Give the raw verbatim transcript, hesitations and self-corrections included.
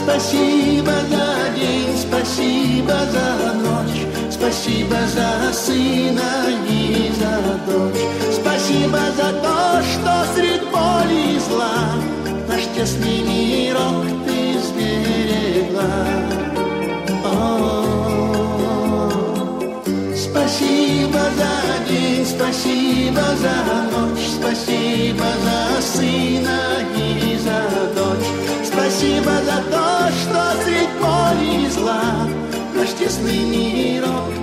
Спасибо за день, спасибо за ночь, спасибо за сына и за дочь. Спасибо за то, что средь боли и зла наш тесный мирок ты сберегла. О-о-о. Спасибо за день, спасибо за ночь, спасибо за сына и за дочь. Спасибо за то, что средь боли и зла наш тесный мирок